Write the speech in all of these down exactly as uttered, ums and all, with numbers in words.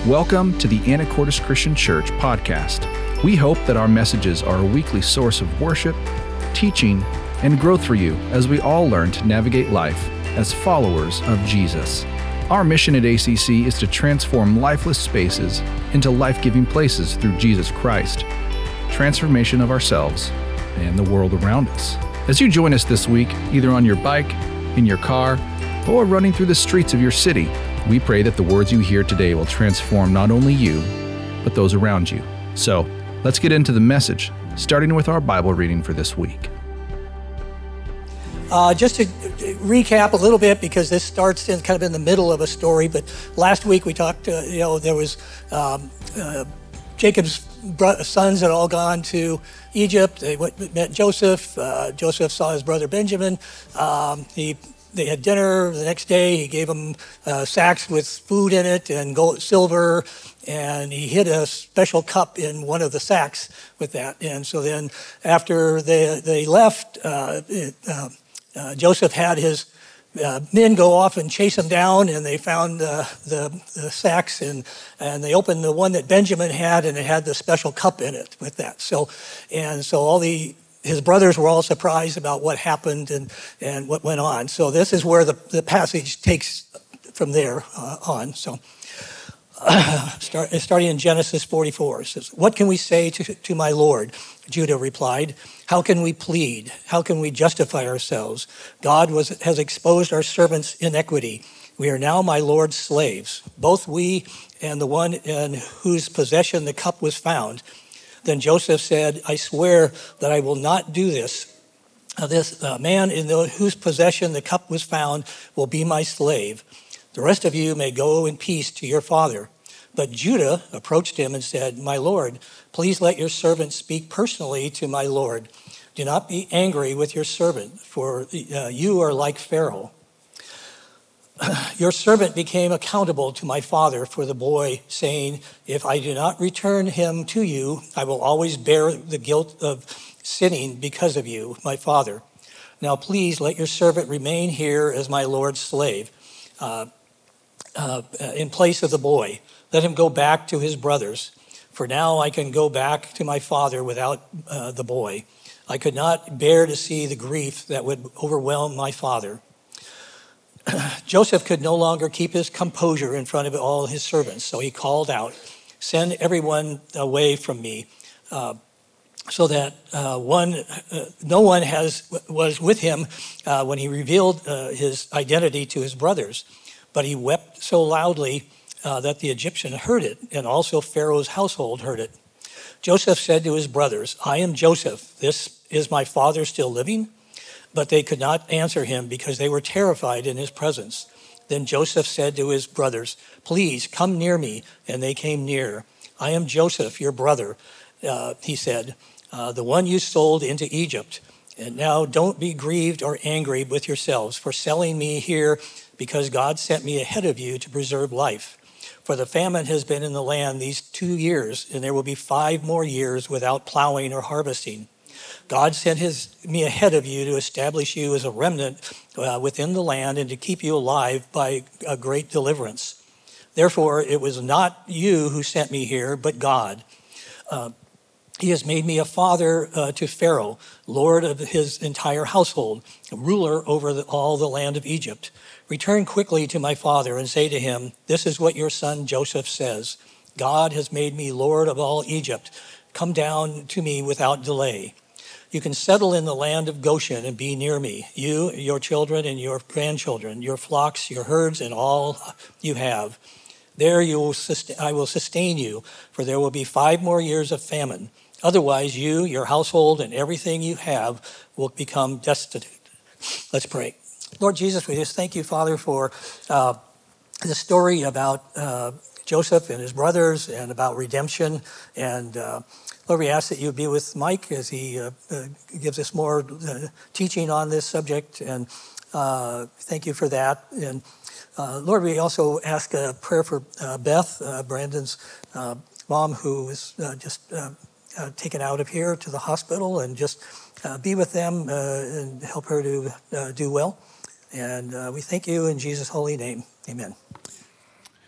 Welcome to the Anacortes Christian Church podcast. We hope that our messages are a weekly source of worship, teaching, and growth for you as we all learn to navigate life as followers of Jesus. Our mission at A C C is to transform lifeless spaces into life-giving places through Jesus Christ, transformation of ourselves and the world around us. As you join us this week, either on your bike, in your car, or running through the streets of your city, we pray that the words you hear today will transform not only you, but those around you. So, let's get into the message, starting with our Bible reading for this week. Uh, just to recap a little bit, because this starts in kind of in the middle of a story, but last week we talked, uh, you know, there was um, uh, Jacob's bro- sons had all gone to Egypt. They went, met Joseph. Uh, Joseph saw his brother Benjamin. Um, he They had dinner the next day. He gave them uh, sacks with food in it and gold, silver, and he hid a special cup in one of the sacks with that. And so then after they they left, uh, it, uh, uh, Joseph had his uh, men go off and chase him down, and they found uh, the, the sacks, and, and they opened the one that Benjamin had, and it had the special cup in it with that. So, and so all the His brothers were all surprised about what happened and, and what went on. So this is where the, the passage takes from there uh, on. So uh, start, starting in Genesis forty-four, it says, "What can we say to, to my Lord?" Judah replied, "How can we plead? How can we justify ourselves? God was, has exposed our servants' iniquity. We are now my Lord's slaves, both we and the one in whose possession the cup was found." Then Joseph said, "I swear that I will not do this. Uh, this uh, man in the, whose possession the cup was found will be my slave. The rest of you may go in peace to your father." But Judah approached him and said, "My lord, please let your servant speak personally to my lord. Do not be angry with your servant, for uh, you are like Pharaoh. Your servant became accountable to my father for the boy, saying, 'If I do not return him to you, I will always bear the guilt of sinning because of you, my father. Now please let your servant remain here as my lord's slave, uh, uh, in place of the boy. Let him go back to his brothers. For now I can go back to my father without uh, the boy. I could not bear to see the grief that would overwhelm my father.' Joseph could no longer keep his composure in front of all his servants, so he called out, 'Send everyone away from me,' uh, so that uh, one, uh, no one has was with him uh, when he revealed uh, his identity to his brothers. But he wept so loudly uh, that the Egyptian heard it, and also Pharaoh's household heard it. Joseph said to his brothers, 'I am Joseph. This is my father still living?' But they could not answer him because they were terrified in his presence. Then Joseph said to his brothers, 'Please come near me.' And they came near. 'I am Joseph, your brother,' uh, he said, uh, 'the one you sold into Egypt. And now don't be grieved or angry with yourselves for selling me here, because God sent me ahead of you to preserve life. For the famine has been in the land these two years, and there will be five more years without plowing or harvesting. God sent his, me ahead of you to establish you as a remnant uh, within the land and to keep you alive by a great deliverance. Therefore, it was not you who sent me here, but God. Uh, he has made me a father uh, to Pharaoh, lord of his entire household, ruler over the, all the land of Egypt. Return quickly to my father and say to him, this is what your son Joseph says. God has made me lord of all Egypt. Come down to me without delay. You can settle in the land of Goshen and be near me, you, your children, and your grandchildren, your flocks, your herds, and all you have. There you will sustain, I will sustain you, for there will be five more years of famine. Otherwise, you, your household, and everything you have will become destitute.'" Let's pray. Lord Jesus, we just thank you, Father, for uh, the story about uh, Joseph and his brothers and about redemption. And uh, Lord, we ask that you be with Mike as he uh, uh, gives us more uh, teaching on this subject, and uh, thank you for that. And uh, Lord, we also ask a prayer for uh, Beth, uh, Brandon's uh, mom, who is uh, just uh, uh, taken out of here to the hospital, and just uh, be with them uh, and help her to uh, do well. And uh, we thank you in Jesus' holy name. Amen.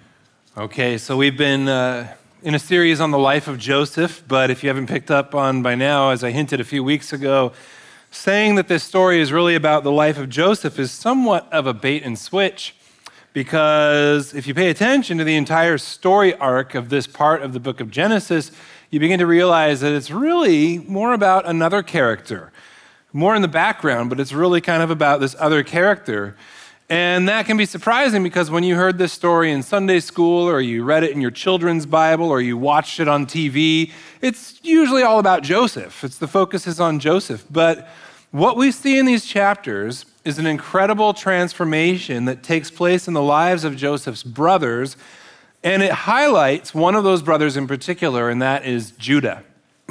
Okay, so we've been uh, in a series on the life of Joseph, but if you haven't picked up on by now, as I hinted a few weeks ago, saying that this story is really about the life of Joseph is somewhat of a bait and switch, because if you pay attention to the entire story arc of this part of the book of Genesis, you begin to realize that it's really more about another character, more in the background, but it's really kind of about this other character. And that can be surprising because when you heard this story in Sunday school, or you read it in your children's Bible, or you watched it on T V, it's usually all about Joseph. It's the focus is on Joseph. But what we see in these chapters is an incredible transformation that takes place in the lives of Joseph's brothers, and it highlights one of those brothers in particular, and that is Judah.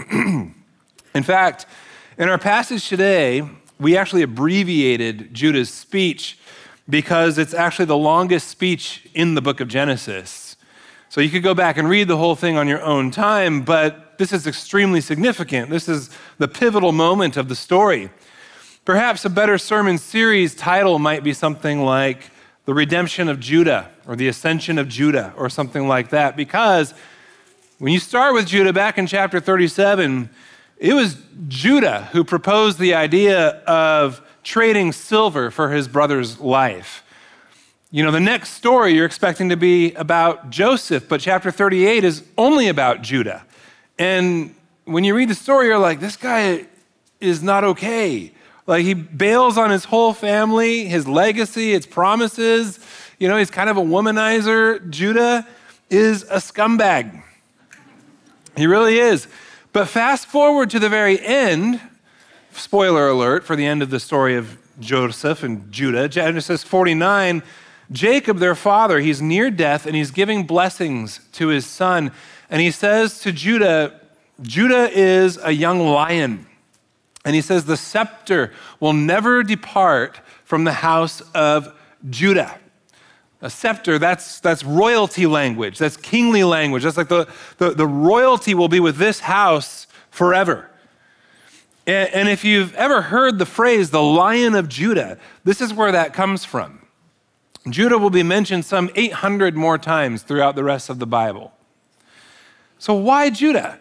In fact, in our passage today, we actually abbreviated Judah's speech because it's actually the longest speech in the book of Genesis. So you could go back and read the whole thing on your own time, but this is extremely significant. This is the pivotal moment of the story. Perhaps a better sermon series title might be something like The Redemption of Judah, or The Ascension of Judah, or something like that, because when you start with Judah back in chapter thirty-seven, it was Judah who proposed the idea of trading silver for his brother's life. You know, the next story you're expecting to be about Joseph, but chapter thirty-eight is only about Judah. And when you read the story, you're like, this guy is not okay. Like, he bails on his whole family, his legacy, his promises. You know, he's kind of a womanizer. Judah is a scumbag. He really is. But fast forward to the very end, spoiler alert for the end of the story of Joseph and Judah, Genesis forty-nine, Jacob, their father, he's near death and he's giving blessings to his son. And he says to Judah, Judah is a young lion. And he says, the scepter will never depart from the house of Judah. A scepter, that's that's royalty language. That's kingly language. That's like the, the, the royalty will be with this house forever. And, and if you've ever heard the phrase, the Lion of Judah, this is where that comes from. Judah will be mentioned some eight hundred more times throughout the rest of the Bible. So why Judah?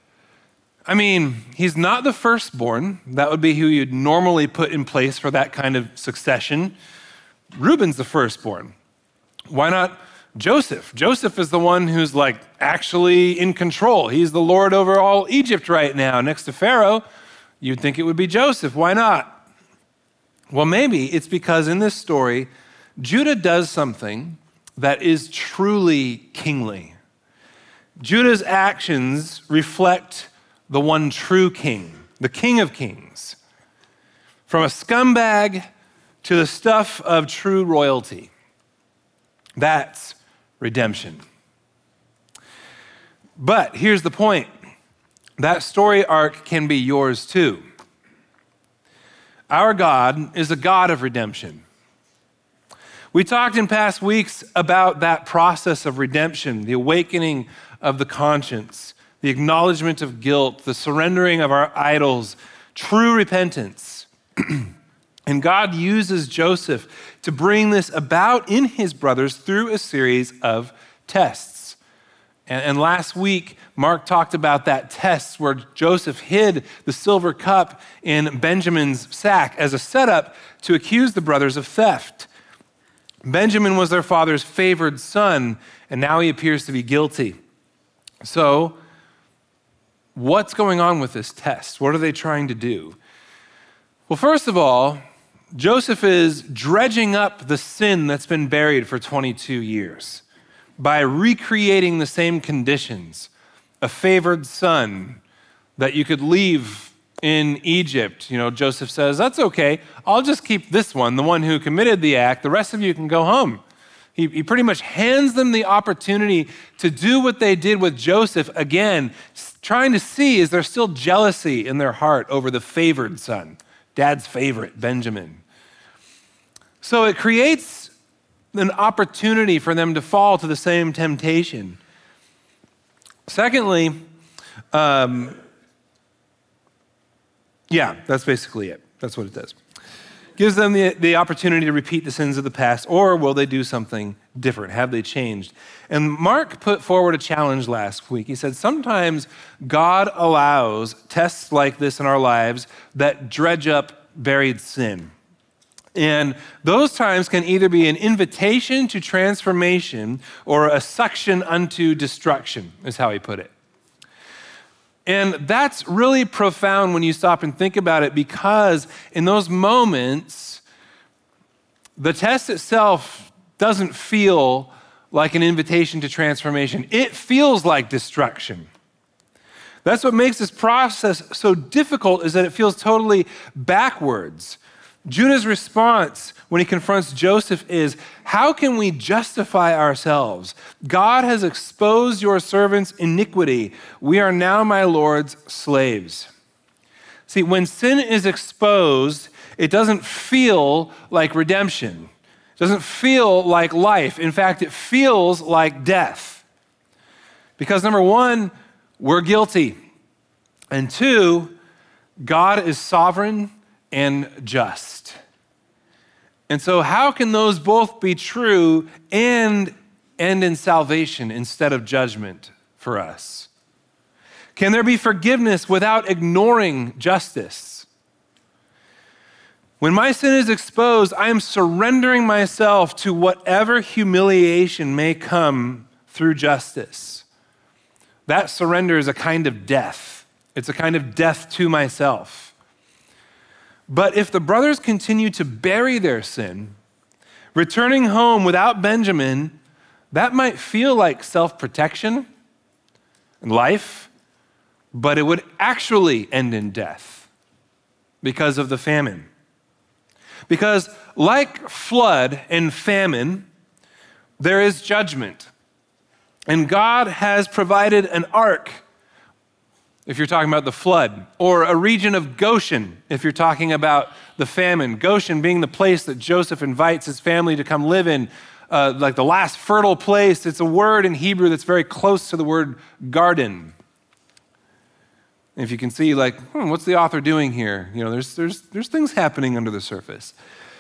I mean, he's not the firstborn. That would be who you'd normally put in place for that kind of succession. Reuben's the firstborn. Why not Joseph? Joseph is the one who's like actually in control. He's the Lord over all Egypt right now. Next to Pharaoh, you'd think it would be Joseph. Why not? Well, maybe it's because in this story, Judah does something that is truly kingly. Judah's actions reflect the one true king, the King of Kings. From a scumbag to the stuff of true royalty. That's redemption. But here's the point. That story arc can be yours too. Our God is a God of redemption. We talked in past weeks about that process of redemption, the awakening of the conscience, the acknowledgement of guilt, the surrendering of our idols, true repentance. And God uses Joseph to bring this about in his brothers through a series of tests. And, and last week, Mark talked about that test where Joseph hid the silver cup in Benjamin's sack as a setup to accuse the brothers of theft. Benjamin was their father's favored son, and now he appears to be guilty. So, what's going on with this test? What are they trying to do? Well, first of all, Joseph is dredging up the sin that's been buried for twenty-two years by recreating the same conditions, a favored son that you could leave in Egypt. You know, Joseph says, that's okay. I'll just keep this one, the one who committed the act. The rest of you can go home. He, he pretty much hands them the opportunity to do what they did with Joseph again, trying to see, is there still jealousy in their heart over the favored son, dad's favorite, Benjamin. So it creates an opportunity for them to fall to the same temptation. Secondly, um, yeah, that's basically it. That's what it does. gives them the, the opportunity to repeat the sins of the past, or will they do something different? Have they changed? And Mark put forward a challenge last week. He said, sometimes God allows tests like this in our lives that dredge up buried sin. And those times can either be an invitation to transformation or a suction unto destruction, is how he put it. And that's really profound when you stop and think about it, because in those moments, the test itself doesn't feel like an invitation to transformation. It feels like destruction. That's what makes this process so difficult, is that it feels totally backwards. Judah's response when he confronts Joseph is, how can we justify ourselves? God has exposed your servant's iniquity. We are now my Lord's slaves. See, when sin is exposed, it doesn't feel like redemption. It doesn't feel like life. In fact, it feels like death. Because number one, we're guilty. And two, God is sovereign and just. And so how can those both be true and end in salvation instead of judgment for us? Can there be forgiveness without ignoring justice? When my sin is exposed, I am surrendering myself to whatever humiliation may come through justice. That surrender is a kind of death. It's a kind of death to myself. But if the brothers continue to bury their sin, returning home without Benjamin, that might feel like self-protection and life, but it would actually end in death because of the famine. Because like flood and famine, there is judgment. And God has provided an ark, if you're talking about the flood, or a region of Goshen, if you're talking about the famine. Goshen being the place that Joseph invites his family to come live in, uh, like the last fertile place. It's a word in Hebrew that's very close to the word garden. And if you can see, like, hmm, what's the author doing here? You know, there's, there's, there's things happening under the surface.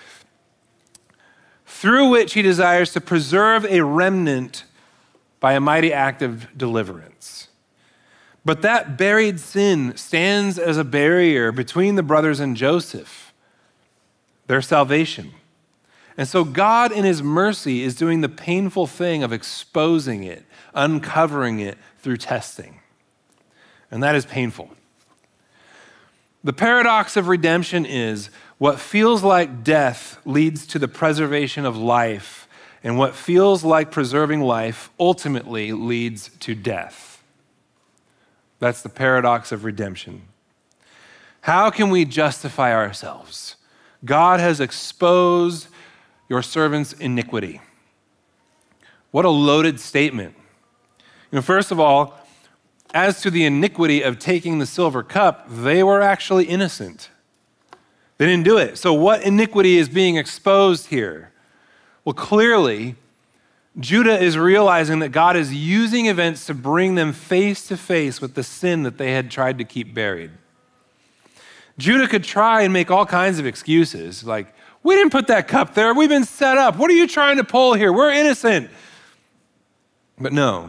Through which he desires to preserve a remnant by a mighty act of deliverance. But that buried sin stands as a barrier between the brothers and Joseph, their salvation. And so God in his mercy is doing the painful thing of exposing it, uncovering it through testing. And that is painful. The paradox of redemption is what feels like death leads to the preservation of life, and what feels like preserving life ultimately leads to death. That's the paradox of redemption. How can we justify ourselves? God has exposed your servant's iniquity. What a loaded statement. You know, first of all, as to the iniquity of taking the silver cup, they were actually innocent. They didn't do it. So what iniquity is being exposed here? Well, clearly, Judah is realizing that God is using events to bring them face to face with the sin that they had tried to keep buried. Judah could try and make all kinds of excuses, like, we didn't put that cup there. We've been set up. What are you trying to pull here? We're innocent. But no.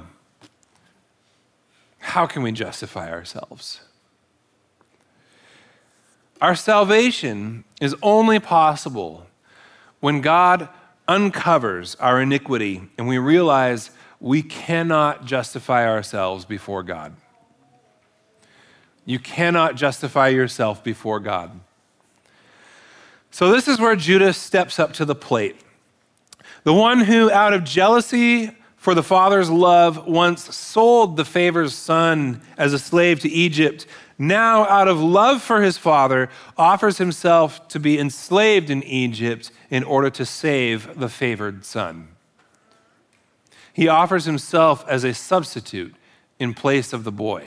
How can we justify ourselves? Our salvation is only possible when God uncovers our iniquity and we realize we cannot justify ourselves before God. You cannot justify yourself before God. So this is where Judah steps up to the plate. The one who, out of jealousy for the father's love, once sold the favor's son as a slave to Egypt, now out of love for his father, offers himself to be enslaved in Egypt in order to save the favored son. He offers himself as a substitute in place of the boy.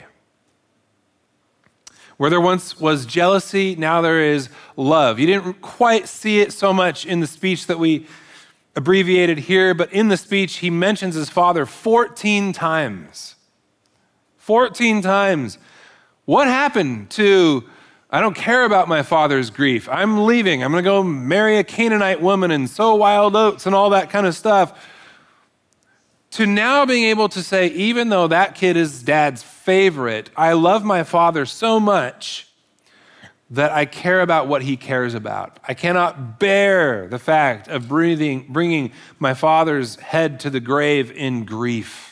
Where there once was jealousy, now there is love. You didn't quite see it so much in the speech that we abbreviated here, but in the speech, he mentions his father fourteen times. fourteen times. What happened to I don't care about my father's grief. I'm leaving. I'm going to go marry a Canaanite woman and sow wild oats and all that kind of stuff. To now being able to say, even though that kid is dad's favorite, I love my father so much that I care about what he cares about. I cannot bear the fact of breathing, bringing my father's head to the grave in grief.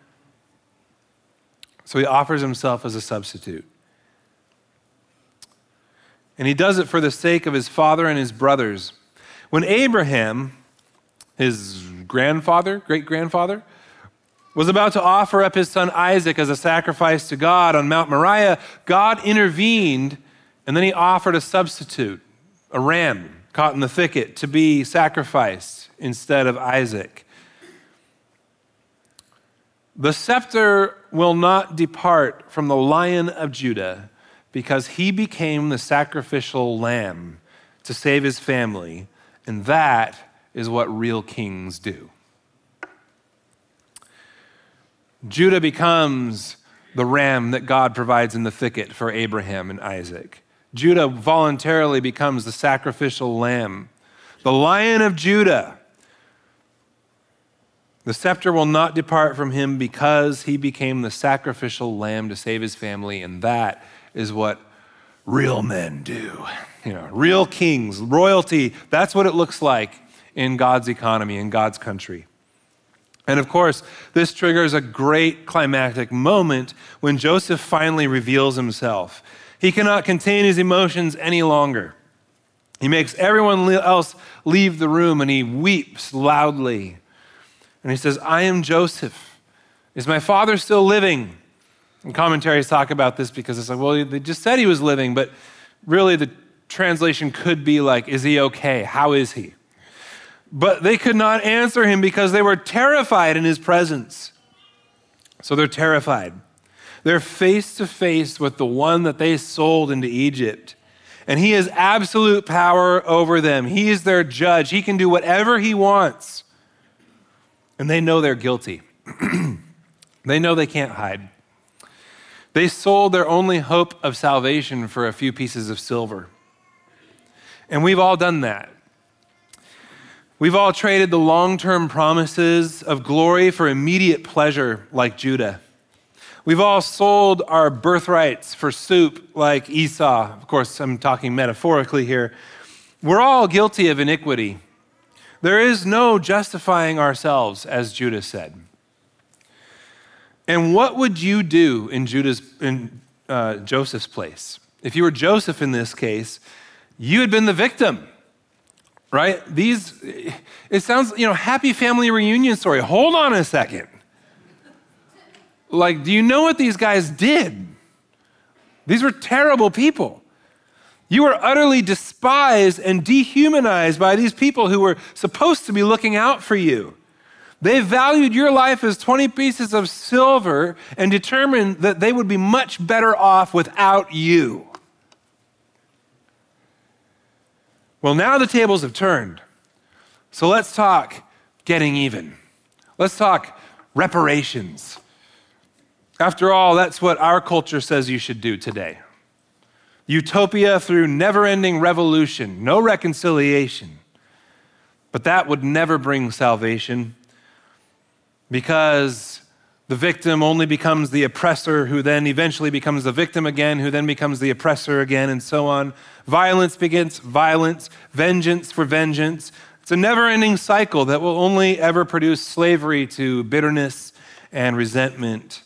So he offers himself as a substitute. And he does it for the sake of his father and his brothers. When Abraham, his grandfather, great-grandfather, was about to offer up his son Isaac as a sacrifice to God on Mount Moriah, God intervened, and then he offered a substitute, a ram caught in the thicket, to be sacrificed instead of Isaac. The scepter will not depart from the Lion of Judah, because he became the sacrificial lamb to save his family, and that is what real kings do. Judah becomes the ram that God provides in the thicket for Abraham and Isaac. Judah voluntarily becomes the sacrificial lamb. The Lion of Judah. The scepter will not depart from him because he became the sacrificial lamb to save his family, and that is what real men do. You know, real kings, royalty, that's what it looks like in God's economy, in God's country. And of course, this triggers a great climactic moment when Joseph finally reveals himself. He cannot contain his emotions any longer. He makes everyone else leave the room and he weeps loudly. And he says, I am Joseph. Is my father still living? And commentaries talk about this because it's like, well, they just said he was living, but really the translation could be like, is he okay? How is he? But they could not answer him because they were terrified in his presence. So they're terrified. They're face to face with the one that they sold into Egypt. And he has absolute power over them. He is their judge. He can do whatever he wants. And they know they're guilty. They know they can't hide. They sold their only hope of salvation for a few pieces of silver. And we've all done that. We've all traded the long-term promises of glory for immediate pleasure like Judah. We've all sold our birthrights for soup like Esau. Of course, I'm talking metaphorically here. We're all guilty of iniquity. There is no justifying ourselves, as Judah said. And what would you do in Judah's, in uh, Joseph's place? If you were Joseph in this case, you had been the victim, right? These, it sounds, you know, happy family reunion story. Hold on a second. Like, do you know what these guys did? These were terrible people. You were utterly despised and dehumanized by these people who were supposed to be looking out for you. They valued your life as twenty pieces of silver and determined that they would be much better off without you. Well, now the tables have turned. So let's talk getting even. Let's talk reparations. After all, that's what our culture says you should do today. Utopia through never-ending revolution, no reconciliation. But that would never bring salvation, because the victim only becomes the oppressor, who then eventually becomes the victim again, who then becomes the oppressor again, and so on. Violence begets violence, vengeance for vengeance. It's a never-ending cycle that will only ever produce slavery to bitterness and resentment.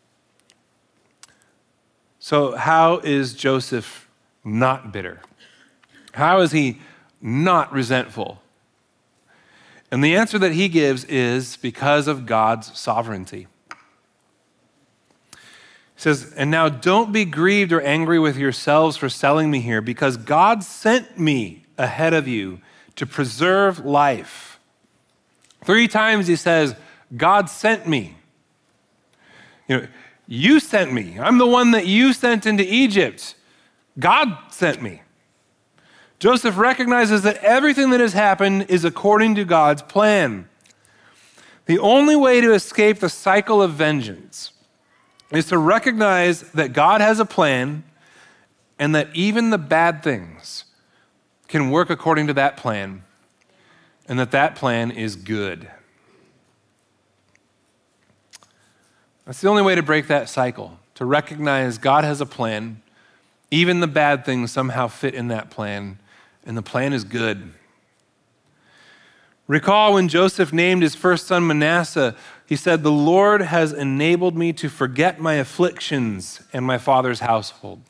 So how is Joseph not bitter? How is he not resentful? And the answer that he gives is because of God's sovereignty. He says, and now don't be grieved or angry with yourselves for selling me here, because God sent me ahead of you to preserve life. Three times he says, God sent me. You know, you sent me. I'm the one that you sent into Egypt. God sent me. Joseph recognizes that everything that has happened is according to God's plan. The only way to escape the cycle of vengeance is to recognize that God has a plan and that even the bad things can work according to that plan, and that that plan is good. That's the only way to break that cycle, to recognize God has a plan, even the bad things somehow fit in that plan, and the plan is good. Recall when Joseph named his first son Manasseh, he said, "The Lord has enabled me to forget my afflictions and my father's household."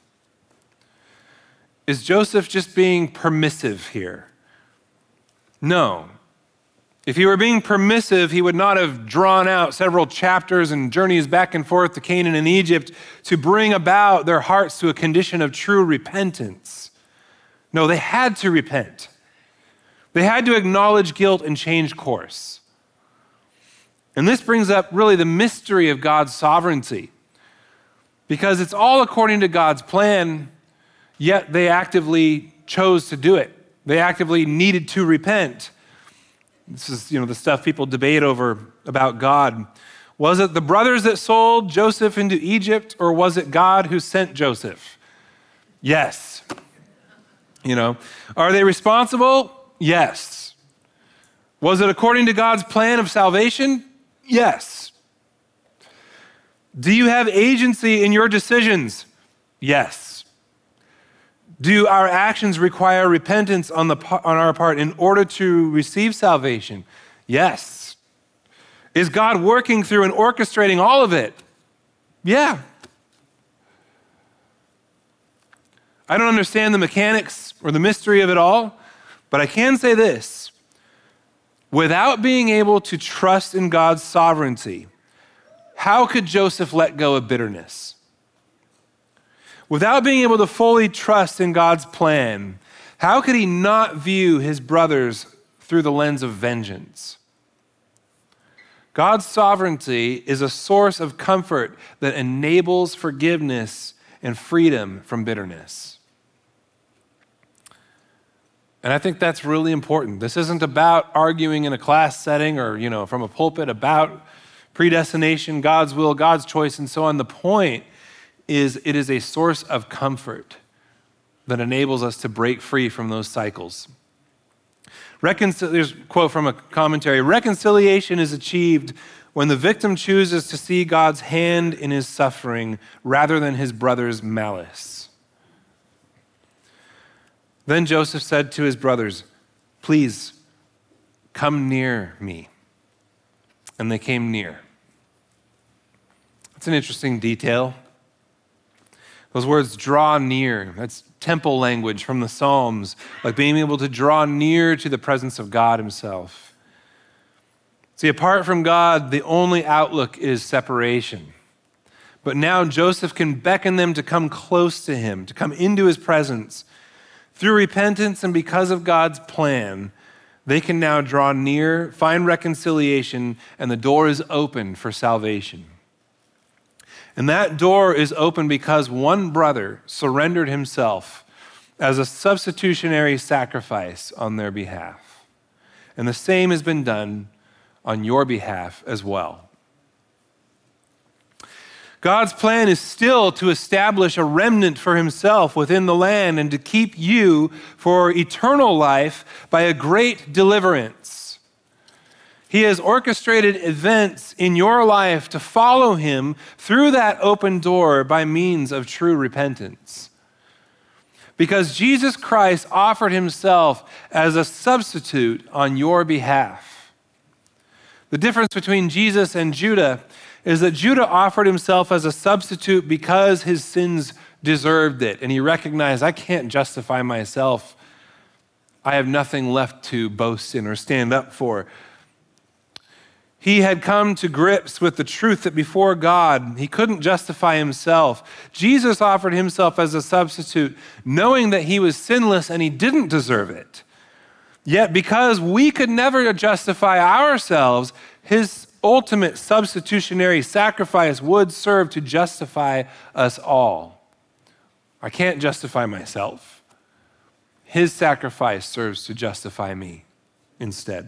Is Joseph just being permissive here? No. If he were being permissive, he would not have drawn out several chapters and journeys back and forth to Canaan and Egypt to bring about their hearts to a condition of true repentance. No, they had to repent. They had to acknowledge guilt and change course. And this brings up really the mystery of God's sovereignty, because it's all according to God's plan, yet they actively chose to do it. They actively needed to repent. This is, you know, the stuff people debate over about God. Was it the brothers that sold Joseph into Egypt, or was it God who sent Joseph? Yes. You know, are they responsible? Yes. Was it according to God's plan of salvation? Yes. Do you have agency in your decisions? Yes. Do our actions require repentance on the on our part in order to receive salvation? Yes. Is God working through and orchestrating all of it? Yeah. I don't understand the mechanics or the mystery of it all, but I can say this. Without being able to trust in God's sovereignty, how could Joseph let go of bitterness? Without being able to fully trust in God's plan, how could he not view his brothers through the lens of vengeance? God's sovereignty is a source of comfort that enables forgiveness and freedom from bitterness. And I think that's really important. This isn't about arguing in a class setting or, you know, from a pulpit about predestination, God's will, God's choice, and so on. The point is it is a source of comfort that enables us to break free from those cycles. Reconcil- There's a quote from a commentary. Reconciliation is achieved when the victim chooses to see God's hand in his suffering rather than his brother's malice. Then Joseph said to his brothers, "Please come near me." And they came near. That's an interesting detail. Those words, draw near, that's temple language from the Psalms, like being able to draw near to the presence of God himself. See, apart from God, the only outlook is separation. But now Joseph can beckon them to come close to him, to come into his presence. Through repentance and because of God's plan, they can now draw near, find reconciliation, and the door is open for salvation. And that door is open because one brother surrendered himself as a substitutionary sacrifice on their behalf. And the same has been done on your behalf as well. God's plan is still to establish a remnant for himself within the land and to keep you for eternal life by a great deliverance. He has orchestrated events in your life to follow him through that open door by means of true repentance. Because Jesus Christ offered himself as a substitute on your behalf. The difference between Jesus and Judah is that Judah offered himself as a substitute because his sins deserved it. And he recognized, I can't justify myself. I have nothing left to boast in or stand up for. He had come to grips with the truth that before God, he couldn't justify himself. Jesus offered himself as a substitute, knowing that he was sinless and he didn't deserve it. Yet because we could never justify ourselves, his ultimate substitutionary sacrifice would serve to justify us all. I can't justify myself. His sacrifice serves to justify me instead.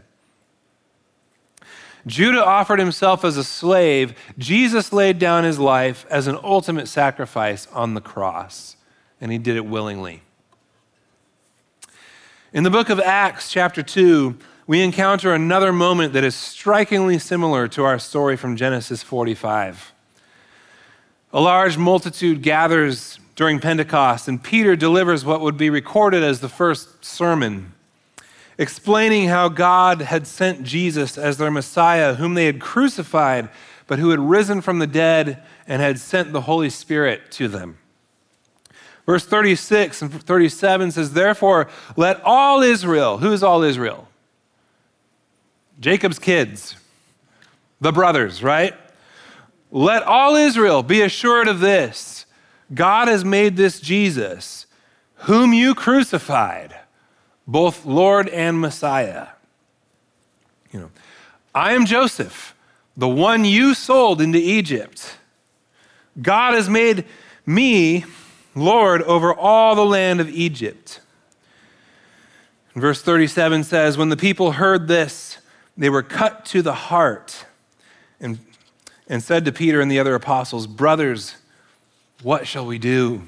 Judah offered himself as a slave. Jesus laid down his life as an ultimate sacrifice on the cross. and he did it willingly. In the book of Acts, chapter two, we encounter another moment that is strikingly similar to our story from Genesis forty-five. A large multitude gathers during Pentecost, and Peter delivers what would be recorded as the first sermon, explaining how God had sent Jesus as their Messiah, whom they had crucified, but who had risen from the dead and had sent the Holy Spirit to them. Verse thirty-six and thirty-seven says, therefore, let all Israel, who is all Israel? Jacob's kids, the brothers, right? Let all Israel be assured of this. God has made this Jesus, whom you crucified, both Lord and Messiah. You know, I am Joseph, the one you sold into Egypt. God has made me Lord over all the land of Egypt. Verse thirty-seven says, when the people heard this, they were cut to the heart and, and said to Peter and the other apostles, brothers, what shall we do?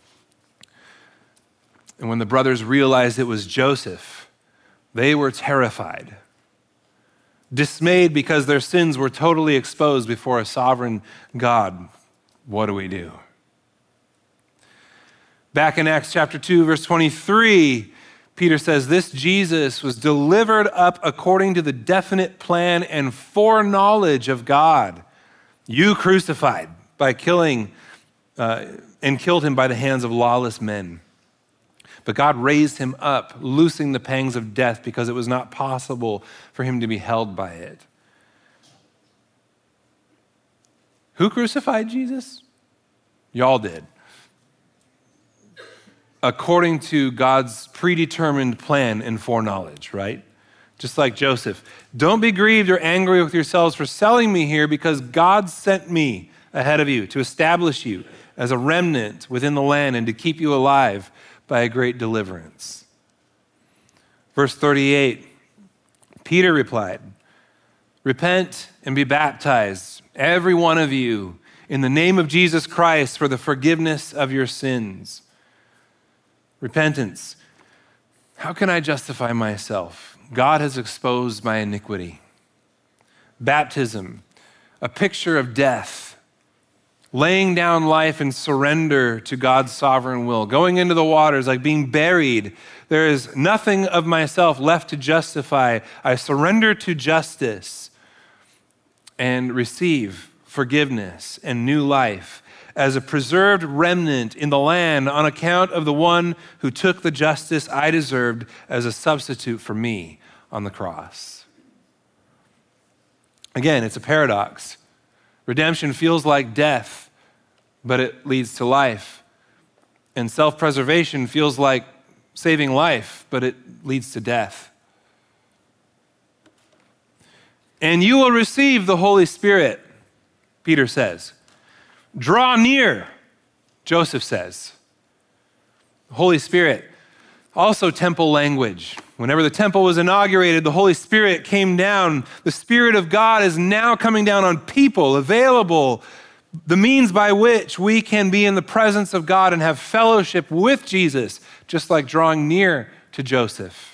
And when the brothers realized it was Joseph, they were terrified, dismayed because their sins were totally exposed before a sovereign God. What do we do? Back in Acts chapter two, verse twenty-three, Peter says, this Jesus was delivered up according to the definite plan and foreknowledge of God. You crucified by killing uh, and killed him by the hands of lawless men. But God raised him up, loosing the pangs of death because it was not possible for him to be held by it. Who crucified Jesus? Y'all did. According to God's predetermined plan and foreknowledge, right? Just like Joseph. Don't be grieved or angry with yourselves for selling me here, because God sent me ahead of you to establish you as a remnant within the land and to keep you alive by a great deliverance. Verse thirty-eight, Peter replied, repent and be baptized, every one of you, in the name of Jesus Christ for the forgiveness of your sins. Repentance. How can I justify myself? God has exposed my iniquity. Baptism, a picture of death, laying down life and surrender to God's sovereign will. Going into the waters, like being buried. There is nothing of myself left to justify. I surrender to justice and receive forgiveness and new life as a preserved remnant in the land on account of the one who took the justice I deserved as a substitute for me on the cross. Again, it's a paradox. Redemption feels like death, but it leads to life. And self-preservation feels like saving life, but it leads to death. And you will receive the Holy Spirit, Peter says. Draw near, Joseph says. Holy Spirit, also temple language. Whenever the temple was inaugurated, the Holy Spirit came down. The Spirit of God is now coming down on people, available, the means by which we can be in the presence of God and have fellowship with Jesus, just like drawing near to Joseph.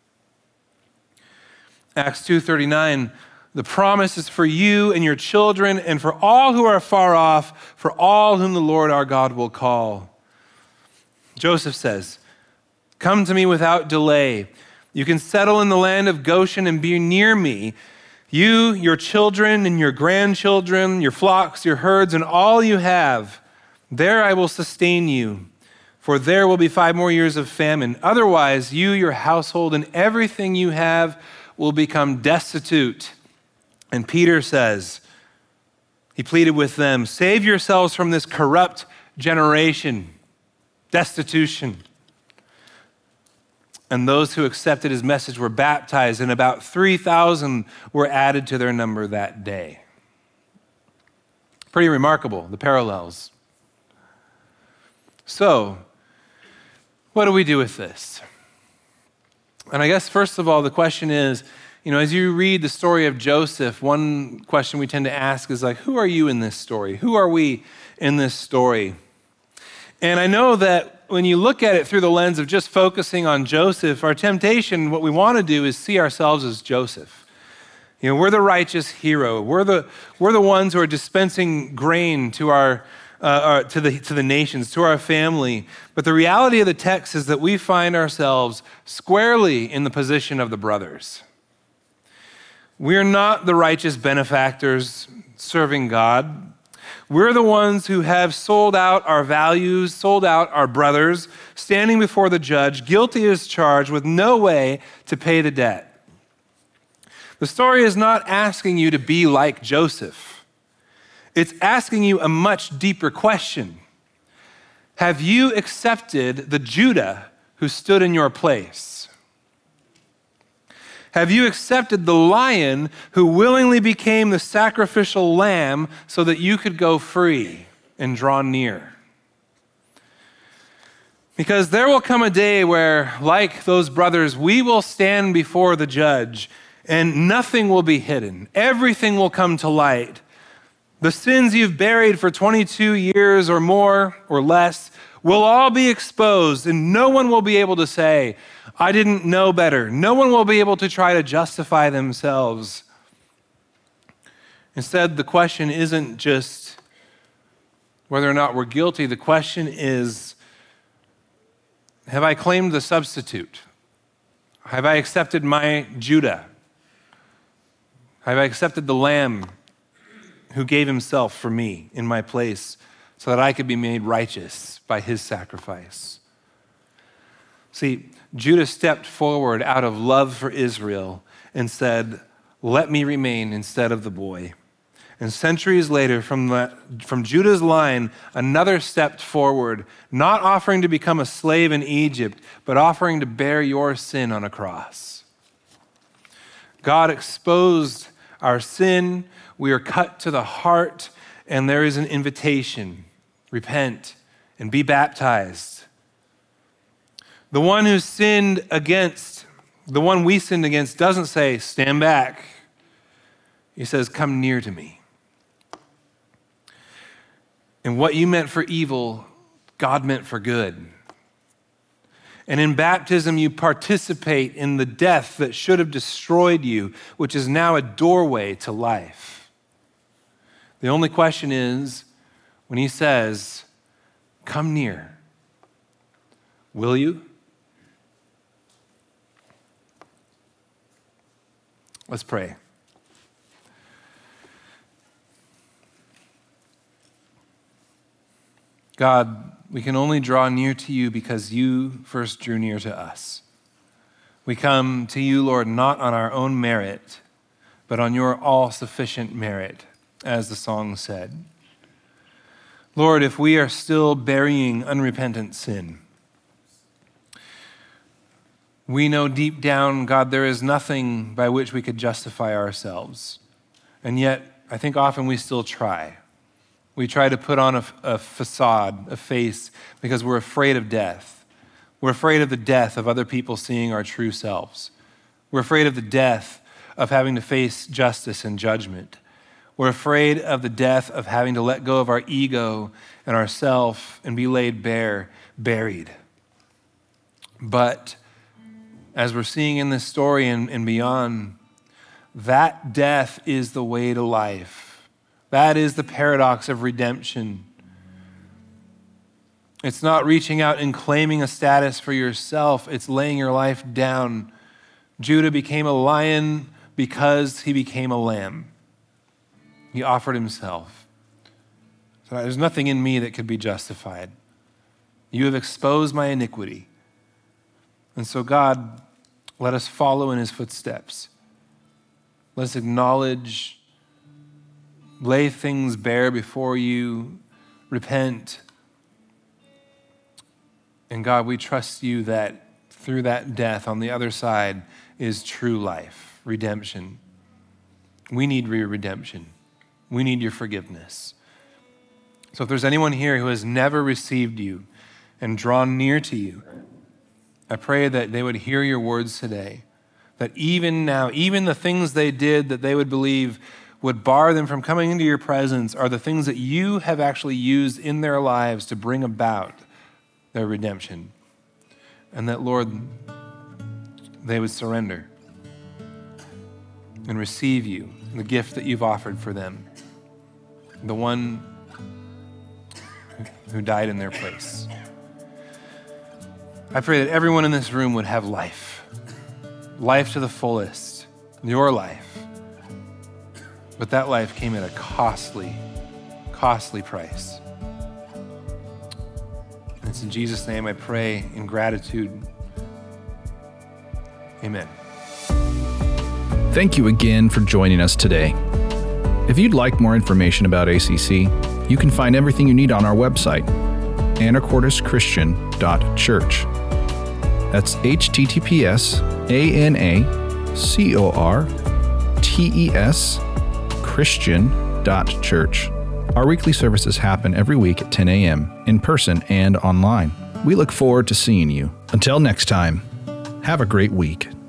Acts two thirty-nine, the promise is for you and your children and for all who are far off, for all whom the Lord our God will call. Joseph says, come to me without delay. You can settle in the land of Goshen and be near me. You, your children and your grandchildren, your flocks, your herds, and all you have. There I will sustain you, for there will be five more years of famine. Otherwise, you, your household, and everything you have will become destitute. And Peter says, he pleaded with them, save yourselves from this corrupt generation, destitution. And those who accepted his message were baptized, and about three thousand were added to their number that day. Pretty remarkable, the parallels. So, what do we do with this? And I guess, first of all, the question is, you know, as you read the story of Joseph, one question we tend to ask is like, who are you in this story? Who are we in this story? And I know that when you look at it through the lens of just focusing on Joseph, our temptation, what we want to do is see ourselves as Joseph. You know, we're the righteous hero. We're the, we're the ones who are dispensing grain to our, uh, our to the to the nations, to our family. But the reality of the text is that we find ourselves squarely in the position of the brothers. We're not the righteous benefactors serving God. We're the ones who have sold out our values, sold out our brothers, standing before the judge, guilty as charged, with no way to pay the debt. The story is not asking you to be like Joseph. It's asking you a much deeper question. Have you accepted the Judah who stood in your place? Have you accepted the lion who willingly became the sacrificial lamb so that you could go free and draw near? Because there will come a day where, like those brothers, we will stand before the judge and nothing will be hidden. Everything will come to light. The sins you've buried for twenty-two years or more or less will all be exposed, and no one will be able to say, I didn't know better. No one will be able to try to justify themselves. Instead, the question isn't just whether or not we're guilty. The question is, have I claimed the substitute? Have I accepted my Judah? Have I accepted the Lamb who gave himself for me in my place so that I could be made righteous by his sacrifice? See, Judah stepped forward out of love for Israel and said, let me remain instead of the boy. And centuries later, from, the, from Judah's line, another stepped forward, not offering to become a slave in Egypt, but offering to bear your sin on a cross. God exposed our sin. We are cut to the heart, and there is an invitation. Repent and be baptized. The one who sinned against, the one we sinned against, doesn't say, stand back. He says, come near to me. And what you meant for evil, God meant for good. And in baptism, you participate in the death that should have destroyed you, which is now a doorway to life. The only question is, when he says, come near, will you? Let's pray. God, we can only draw near to you because you first drew near to us. We come to you, Lord, not on our own merit, but on your all-sufficient merit, as the song said. Lord, if we are still burying unrepentant sin, we know deep down, God, there is nothing by which we could justify ourselves. And yet, I think often we still try. We try to put on a, a facade, a face, because we're afraid of death. We're afraid of the death of other people seeing our true selves. We're afraid of the death of having to face justice and judgment. We're afraid of the death of having to let go of our ego and ourself and be laid bare, buried. But as we're seeing in this story and, and beyond, that death is the way to life. That is the paradox of redemption. It's not reaching out and claiming a status for yourself. It's laying your life down. Judah became a lion because he became a lamb. He offered himself. So there's nothing in me that could be justified. You have exposed my iniquity. And so, God, let us follow in his footsteps. Let us acknowledge, lay things bare before you, repent. And God, we trust you that through that death on the other side is true life, redemption. We need your redemption. We need your forgiveness. So if there's anyone here who has never received you and drawn near to you, I pray that they would hear your words today, that even now, even the things they did that they would believe would bar them from coming into your presence are the things that you have actually used in their lives to bring about their redemption. And that, Lord, they would surrender and receive you, the gift that you've offered for them, the one who died in their place. I pray that everyone in this room would have life, life to the fullest, your life. But that life came at a costly, costly price. And it's in Jesus' name I pray in gratitude. Amen. Thank you again for joining us today. If you'd like more information about A C C, you can find everything you need on our website, anacortes christian dot church. That's H T T P S A N A C O R T E S Christian dot church. Our weekly services happen every week at ten a.m. in person and online. We look forward to seeing you. Until next time, have a great week.